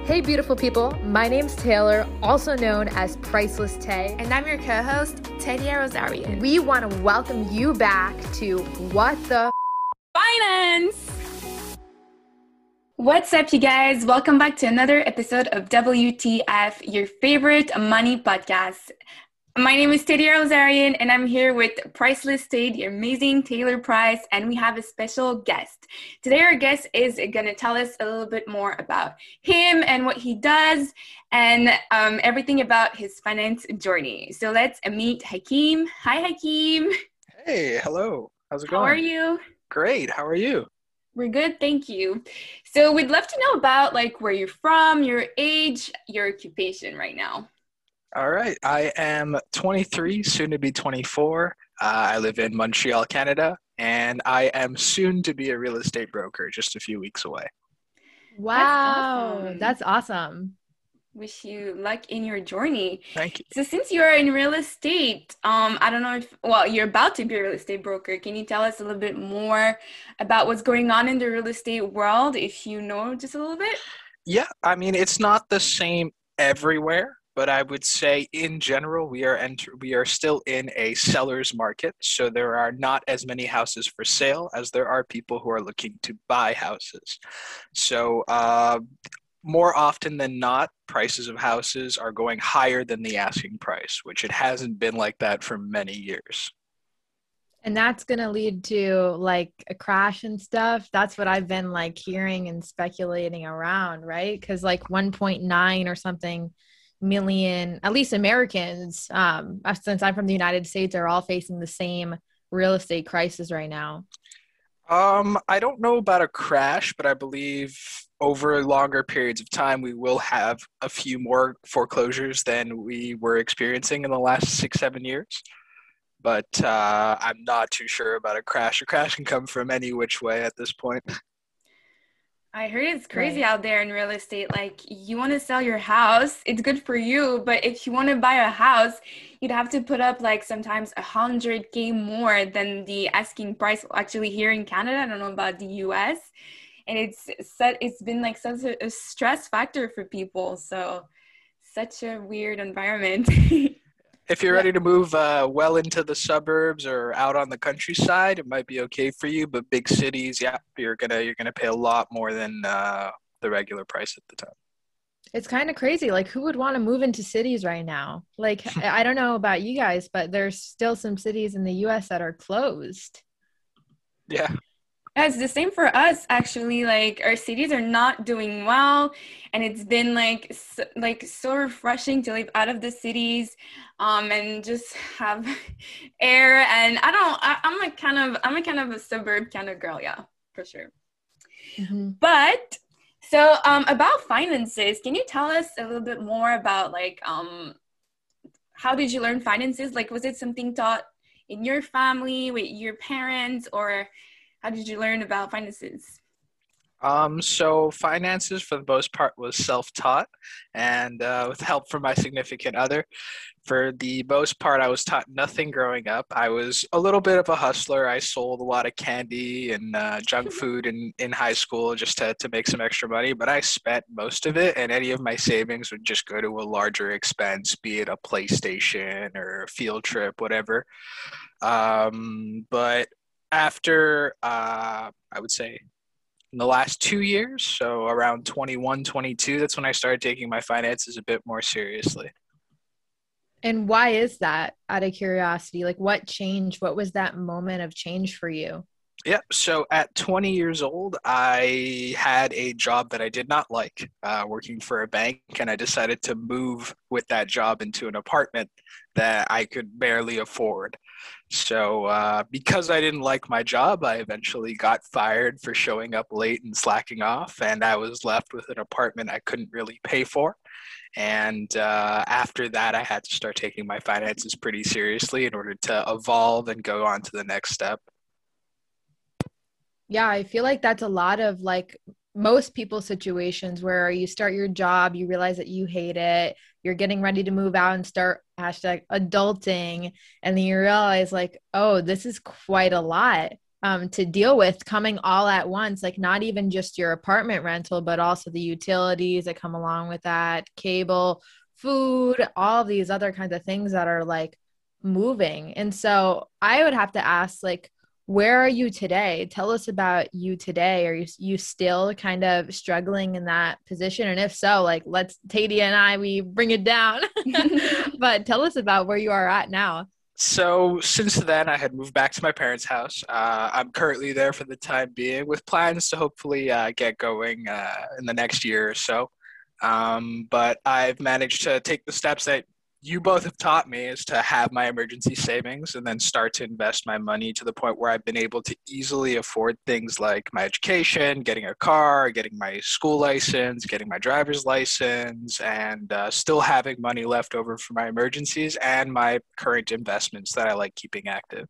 Hey, beautiful people. My name's Taylor, also known as Priceless Tay. And I'm your co-host, Tadia Rosarian. We want to welcome you back to What the Finance! What's up, you guys? Welcome back to another episode of WTF, your favorite money podcast. My name is Tadia Rosarian, and I'm here with Priceless Tay, the amazing Taylor Price, and we have a special guest. Today, our guest is going to tell us a little bit more about him and what he does, and everything about his finance journey. So let's meet Hakeem. Hi, Hakeem. Hey, hello. How's it going? How are you? Great. How are you? We're good, thank you. So we'd love to know about where you're from, your age, your occupation right now. All right. I am 23, soon to be 24. I live in Montreal, Canada, and I am soon to be a real estate broker, just a few weeks away. Wow, that's awesome. Wish you luck in your journey. Thank you. So since you're in real estate, I don't know you're about to be a real estate broker. Can you tell us a little bit more about what's going on in the real estate world, if you know just a little bit? Yeah, I mean, it's not the same everywhere, but I would say in general, we are still in a seller's market. So there are not as many houses for sale as there are people who are looking to buy houses. So more often than not, prices of houses are going higher than the asking price, which it hasn't been like that for many years. And that's going to lead to a crash and stuff. That's what I've been hearing and speculating around, right? Because 1.9 or something million, at least Americans, since I'm from the United States, are all facing the same real estate crisis right now. I don't know about a crash, but I believe over longer periods of time, we will have a few more foreclosures than we were experiencing in the last 6-7 years. But I'm not too sure about a crash. A crash can come from any which way at this point. I heard it's crazy out there in real estate. You want to sell your house, it's good for you. But if you want to buy a house, you'd have to put up sometimes $100K more than the asking price. Actually, here in Canada, I don't know about the US. And it's been such a stress factor for people. So such a weird environment. If you're ready to move well into the suburbs or out on the countryside, it might be okay for you. But big cities, yeah, you're gonna pay a lot more than the regular price at the time. It's kind of crazy. Who would want to move into cities right now? I don't know about you guys, but there's still some cities in the US that are closed. Yeah. It's the same for us, actually. Our cities are not doing well, and it's been so refreshing to live out of the cities, and just have air. And I'm a kind of a suburb kind of girl, yeah, for sure. Mm-hmm. But so about finances, can you tell us a little bit more about how did you learn finances? Was it something taught in your family with your parents, or how did you learn about finances? So finances, for the most part, was self-taught, and with help from my significant other. For the most part, I was taught nothing growing up. I was a little bit of a hustler. I sold a lot of candy and junk food in high school just to make some extra money, but I spent most of it, and any of my savings would just go to a larger expense, be it a PlayStation or a field trip, whatever. But after, I would say, in the last 2 years, so around 21, 22, that's when I started taking my finances a bit more seriously. And why is that, out of curiosity? What changed? What was that moment of change for you? Yeah, so at 20 years old, I had a job that I did not like, working for a bank, and I decided to move with that job into an apartment that I could barely afford. So because I didn't like my job, I eventually got fired for showing up late and slacking off, and I was left with an apartment I couldn't really pay for. And after that, I had to start taking my finances pretty seriously in order to evolve and go on to the next step. Yeah, I feel like that's a lot of most people's situations where you start your job, you realize that you hate it, you're getting ready to move out and start #adulting, and then you realize oh, this is quite a lot. to deal with coming all at once, like not even just your apartment rental, but also the utilities that come along with that, cable, food, all these other kinds of things that are like moving. And so I would have to ask, like, where are you today? Tell us about you today. Are you still kind of struggling in that position? And if so, like, let's, Tadia and I, we bring it down. But tell us about where you are at now. So since then, I had moved back to my parents' house. I'm currently there for the time being, with plans to hopefully get going in the next year or so. But I've managed to take the steps that you both have taught me, is to have my emergency savings and then start to invest my money to the point where I've been able to easily afford things like my education, getting a car, getting my school license, getting my driver's license, and still having money left over for my emergencies and my current investments that I like keeping active.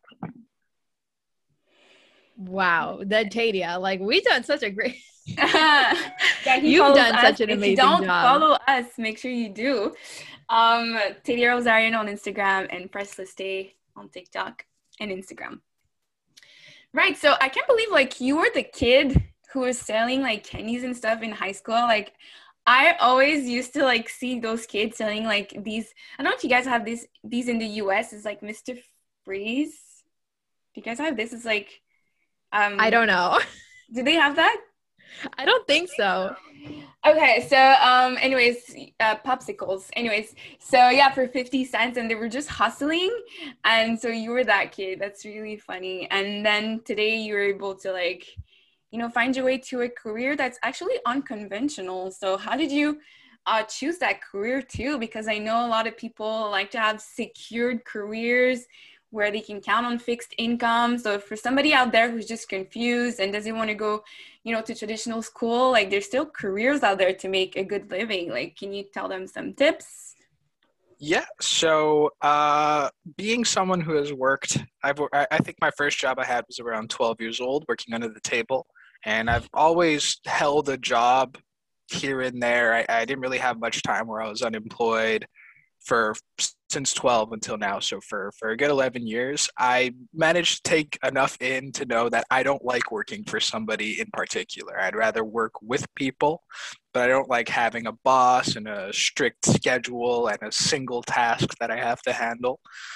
Wow, that Tadia, like we've done such a great Yeah, you've done us. such an If amazing you don't job. follow us, make sure you do. Tadia Rosarian on Instagram and Priceless Day on TikTok and Instagram. Right, so I can't believe like you were the kid who was selling like candies and stuff in high school. Like I always used to like see those kids selling like these. I don't know if you guys have these in the US. It's like Mr. Freeze. Do you guys have this? It's like I don't know. do they have that? I don't think so. Okay, so anyways, popsicles. Anyways, so yeah, for 50 cents, and they were just hustling. And so you were that kid. That's really funny. And then today you were able to like, find your way to a career that's actually unconventional. So how did you choose that career too? Because I know a lot of people like to have secured careers where they can count on fixed income. So for somebody out there who's just confused and doesn't want to go, to traditional school, like there's still careers out there to make a good living. Like, can you tell them some tips? Yeah, so being someone who has worked, I think my first job I had was around 12 years old, working under the table. And I've always held a job here and there. I didn't really have much time where I was unemployed since 12 until now. So for a good 11 years, I managed to take enough in to know that I don't like working for somebody in particular. I'd rather work with people, but I don't like having a boss and a strict schedule and a single task that I have to handle.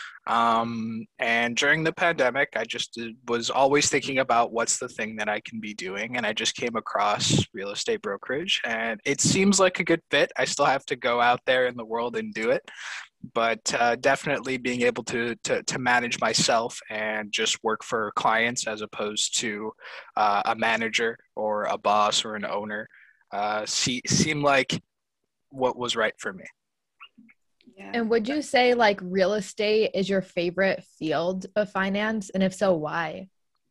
And during the pandemic, I just was always thinking about what's the thing that I can be doing. And I just came across real estate brokerage, and it seems like a good fit. I still have to go out there in the world and do it, but definitely being able to manage myself and just work for clients as opposed to a manager or a boss or an owner seemed like what was right for me. Yeah. And would you say like real estate is your favorite field of finance? And if so, why?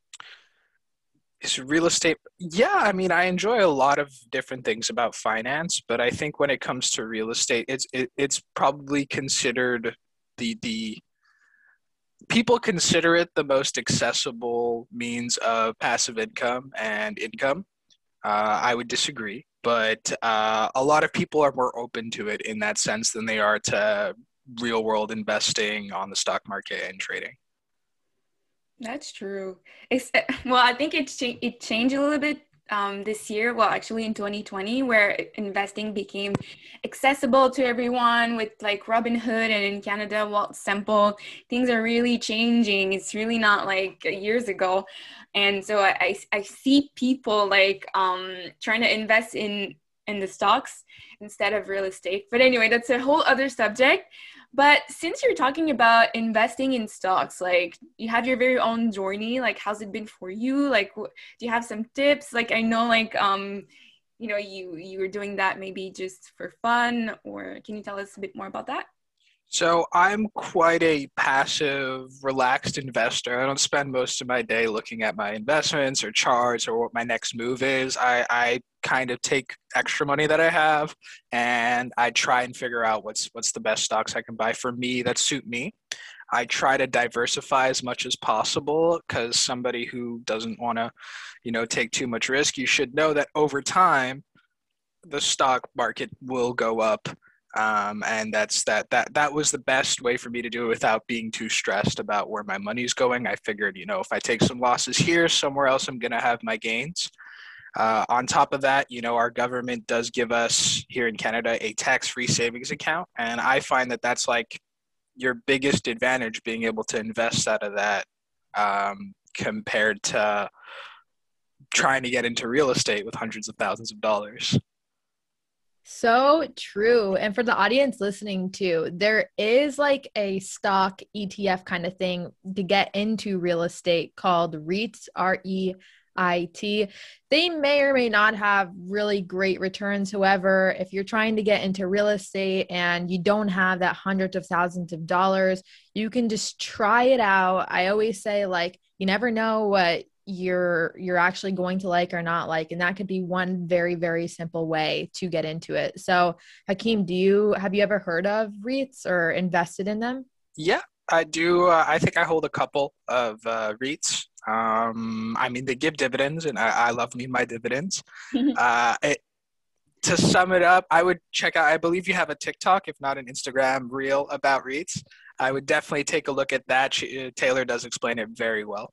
Is real estate? Yeah, I mean, I enjoy a lot of different things about finance, but I think when it comes to real estate, it's probably considered the people consider it the most accessible means of passive income and income. I would disagree. But a lot of people are more open to it in that sense than they are to real world investing on the stock market and trading. That's true. Well, I think it changed a little bit this year. Well, actually in 2020, where investing became accessible to everyone with like Robinhood, and in Canada, Wealthsimple. Things are really changing. It's really not like years ago. And so I see people like trying to invest in the stocks instead of real estate. But anyway, that's a whole other subject. But since you're talking about investing in stocks, like you have your very own journey, like how's it been for you? Like, do you have some tips? Like I know like, you were doing that maybe just for fun, or can you tell us a bit more about that? So I'm quite a passive, relaxed investor. I don't spend most of my day looking at my investments or charts or what my next move is. I kind of take extra money that I have and I try and figure out what's the best stocks I can buy for me that suit me. I try to diversify as much as possible, because somebody who doesn't want to, take too much risk, you should know that over time, the stock market will go up. And that was the best way for me to do it without being too stressed about where my money's going. I figured, if I take some losses here, somewhere else I'm going to have my gains. On top of that, our government does give us here in Canada a tax-free savings account. And I find that that's like your biggest advantage, being able to invest out of that compared to trying to get into real estate with hundreds of thousands of dollars. So true. And for the audience listening too, there is like a stock ETF kind of thing to get into real estate called REITs, REIT. They may or may not have really great returns. However, if you're trying to get into real estate and you don't have that hundreds of thousands of dollars, you can just try it out. I always say, like, you never know what you're actually going to like or not like, and that could be one very, very simple way to get into it. So Hakeem, have you ever heard of REITs or invested in them? Yeah, I do. I think I hold a couple of REITs. They give dividends, and I love me my dividends. To sum it up, I would check out, I believe you have a TikTok, if not an Instagram reel about REITs. I would definitely take a look at that. Taylor does explain it very well.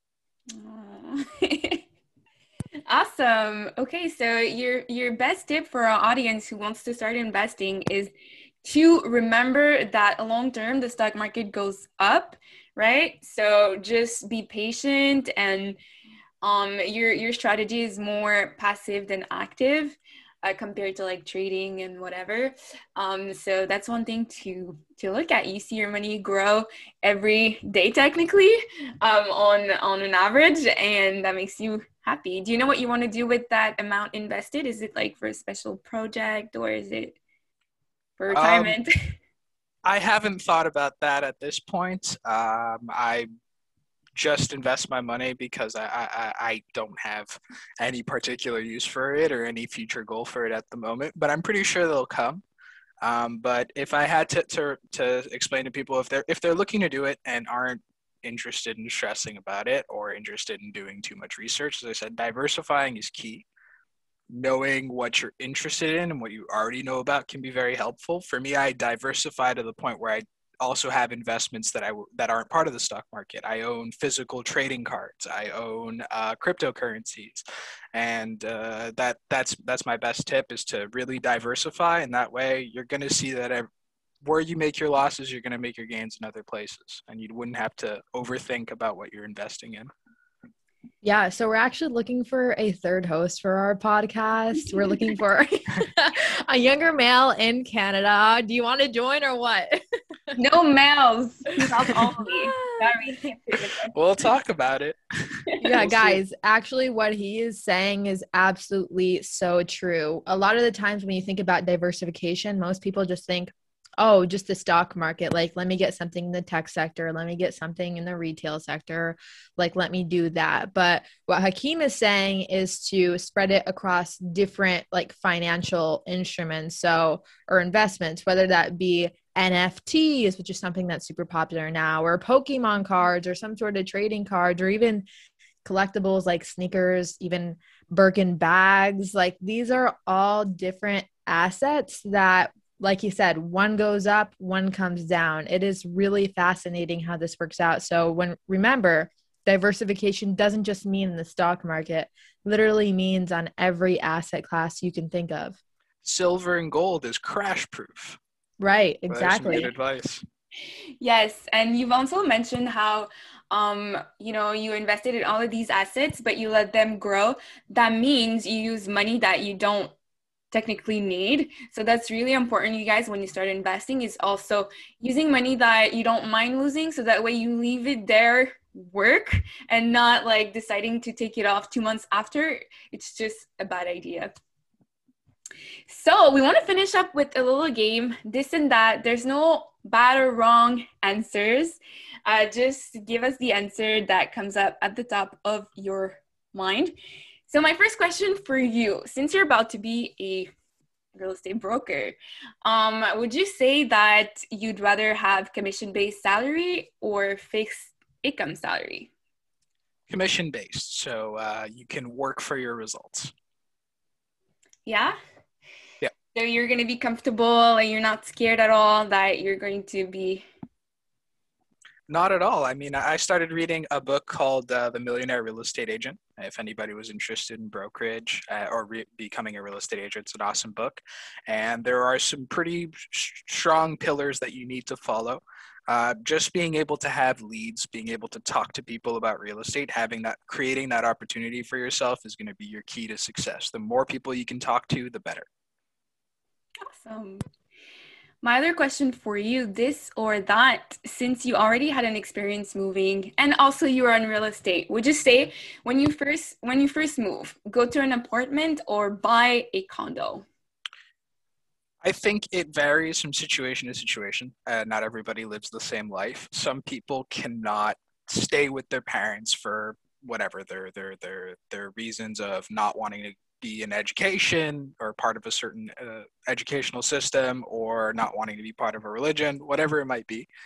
Awesome. Okay, so your best tip for our audience who wants to start investing is to remember that long term the stock market goes up, right? So just be patient, and your strategy is more passive than active compared to like trading and whatever. So that's one thing to look at. You see your money grow every day technically on an average, and that makes you happy. Do you know what you want to do with that amount invested? Is it like for a special project, or is it for retirement? I haven't thought about that at this point. I just invest my money because I don't have any particular use for it or any future goal for it at the moment, but I'm pretty sure they'll come. But if I had to explain to people, if they're looking to do it and aren't interested in stressing about it or interested in doing too much research, as I said, diversifying is key. Knowing what you're interested in and what you already know about can be very helpful. For me, I diversify to the point where I also have investments that aren't part of the stock market. I own physical trading cards. I own cryptocurrencies, and that's my best tip, is to really diversify. And that way, you're going to see that where you make your losses, you're going to make your gains in other places, and you wouldn't have to overthink about what you're investing in. Yeah, so we're actually looking for a third host for our podcast. We're looking for a younger male in Canada. Do you want to join or what? No males. Males only. Sorry. We'll talk about it. Yeah, guys, actually what he is saying is absolutely so true. A lot of the times when you think about diversification, most people just think, oh, just the stock market. Like, let me get something in the tech sector. Let me get something in the retail sector. Like, let me do that. But what Hakeem is saying is to spread it across different like financial instruments, or investments, whether that be NFTs, which is something that's super popular now, or Pokemon cards, or some sort of trading cards, or even collectibles like sneakers, even Birkin bags. Like, these are all different assets that, like you said, one goes up, one comes down. It is really fascinating how this works out. So remember, diversification doesn't just mean in the stock market, literally means on every asset class you can think of. Silver and gold is crash proof. Right, exactly. Good advice. Yes, and you've also mentioned how you invested in all of these assets, but you let them grow. That means you use money that you don't technically need. So that's really important, you guys, when you start investing, is also using money that you don't mind losing, so that way you leave it there work and not like deciding to take it off 2 months after. It's just a bad idea. So we want to finish up with a little game, this and that. There's no bad or wrong answers. Just give us the answer that comes up at the top of your mind. So my first question for you, since you're about to be a real estate broker, would you say that you'd rather have commission-based salary or fixed income salary? Commission-based, so you can work for your results. Yeah? Yeah. you're going to be comfortable and you're not scared at all that you're going to be. Not at all. I mean, I started reading a book called The Millionaire Real Estate Agent. If anybody was interested in brokerage or becoming a real estate agent, it's an awesome book. And there are some pretty strong pillars that you need to follow. Just being able to have leads, being able to talk to people about real estate, creating that opportunity for yourself is going to be your key to success. The more people you can talk to, the better. Awesome. My other question for you, this or that, since you already had an experience moving and also you were in real estate, would you say when you first move, go to an apartment or buy a condo? I think it varies from situation to situation. Not everybody lives the same life. Some people cannot stay with their parents for whatever their reasons of not wanting to be in education or part of a certain educational system, or not wanting to be part of a religion, whatever it might be.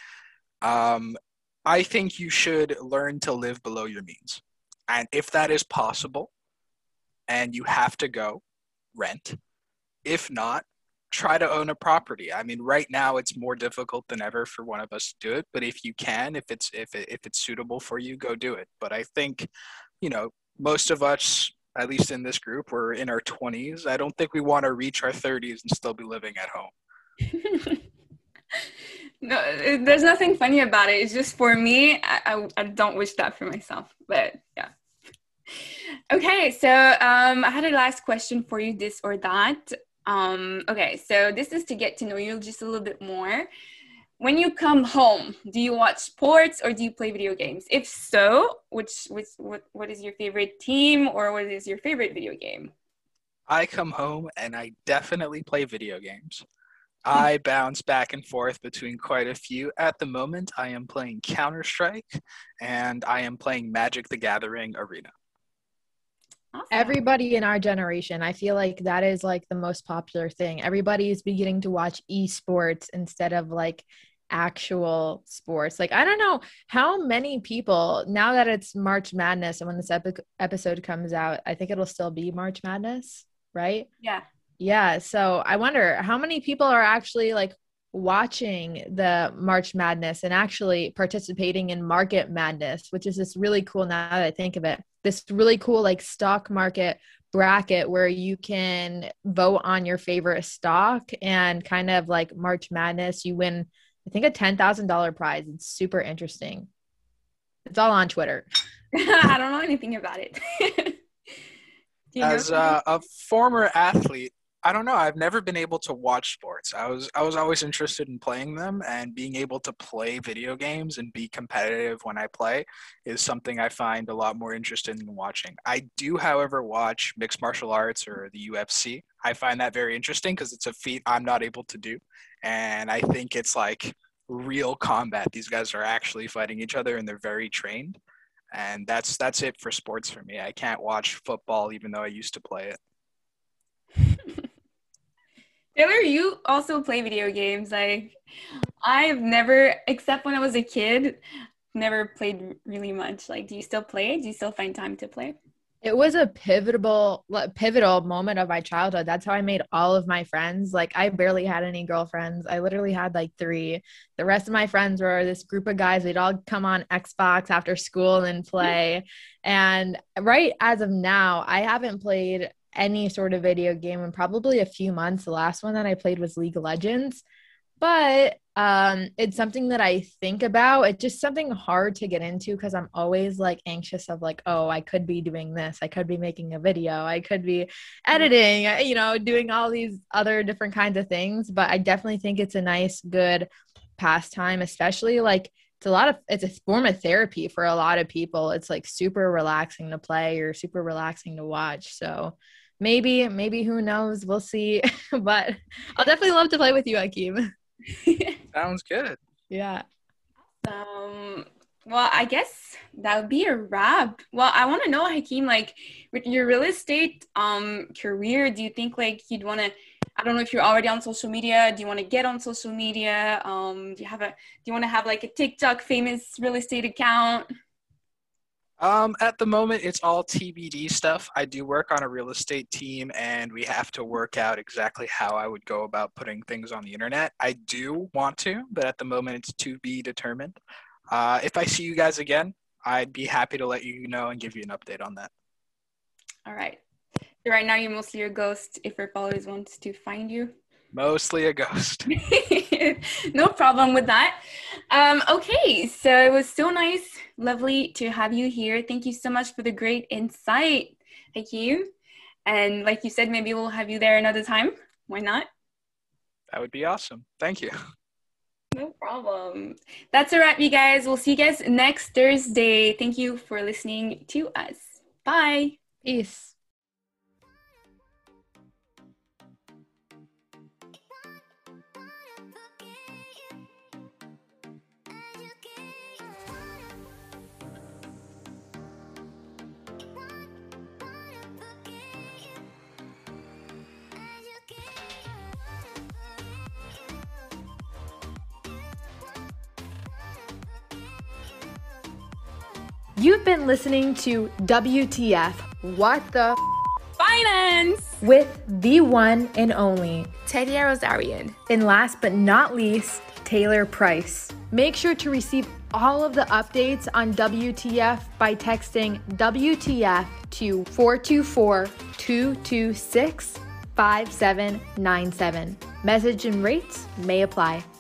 I think you should learn to live below your means. And if that is possible and you have to go, rent. If not, try to own a property. I mean, right now it's more difficult than ever for one of us to do it, but if you can, if it's suitable for you, go do it. But I think, most of us, at least in this group, we're in our 20s. I don't think we want to reach our 30s and still be living at home. No, there's nothing funny about it. It's just for me, I don't wish that for myself, but yeah. Okay, so I had a last question for you, this or that. Okay, so this is to get to know you just a little bit more. When you come home, do you watch sports or do you play video games? If so, what is your favorite team, or what is your favorite video game? I come home and I definitely play video games. I bounce back and forth between quite a few. At the moment, I am playing Counter-Strike and I am playing Magic the Gathering Arena. Awesome. Everybody in our generation, I feel like that is like the most popular thing. Everybody is beginning to watch esports instead of like actual sports. Like, I don't know how many people, now that it's March Madness, and when this episode comes out, I think it'll still be March Madness, right? Yeah. So I wonder how many people are actually like watching the March Madness and actually participating in Market Madness, which is this really cool, now that I think of it, this really cool like stock market bracket where you can vote on your favorite stock, and kind of like March Madness, you win, I think, a $10,000 prize. It's super interesting. It's all on Twitter. I don't know anything about it. As a former athlete, I don't know. I've never been able to watch sports. I was always interested in playing them, and being able to play video games and be competitive when I play is something I find a lot more interesting than watching. I do, however, watch mixed martial arts or the UFC. I find that very interesting because it's a feat I'm not able to do. And I think it's like real combat. These guys are actually fighting each other and they're very trained. And that's it for sports for me. I can't watch football even though I used to play it. Taylor, you also play video games. Like, I've never, except when I was a kid, never played really much. Like, do you still play? Do you still find time to play? It was a pivotal moment of my childhood. That's how I made all of my friends. Like, I barely had any girlfriends. I literally had like 3. The rest of my friends were this group of guys. We'd all come on Xbox after school and play. And right as of now, I haven't played any sort of video game in probably a few months. The last one that I played was League of Legends. But it's something that I think about. It's just something hard to get into because I'm always like anxious of like, oh, I could be doing this. I could be making a video. I could be editing, doing all these other different kinds of things. But I definitely think it's a nice, good pastime, especially like it's a form of therapy for a lot of people. It's like super relaxing to play or super relaxing to watch. So maybe who knows? We'll see. But I'll definitely love to play with you, Hakeem. Sounds good. Yeah. Well, I guess that would be a wrap. Well, I want to know, Hakeem, like with your real estate career, do you think like you'd want to, I don't know if you're already on social media, do you want to get on social media? Do you want to have like a TikTok famous real estate account? At the moment, it's all TBD stuff. I do work on a real estate team, and we have to work out exactly how I would go about putting things on the internet. I do want to, but at the moment, it's to be determined. If I see you guys again, I'd be happy to let you know and give you an update on that. All right. So right now, you're mostly a ghost if your followers want to find you. Mostly a ghost. No problem with that. Okay, so it was so nice, lovely to have you here. Thank you so much for the great insight. Thank you. And like you said, maybe we'll have you there another time. Why not? That would be awesome. Thank you. No problem. That's a wrap, you guys. We'll see you guys next Thursday. Thank you for listening to us. Bye. Peace. You've been listening to WTF, What the Finance with the one and only Tedia Rosarian. And last but not least, Taylor Price. Make sure to receive all of the updates on WTF by texting WTF to 424-226-5797. Message and rates may apply.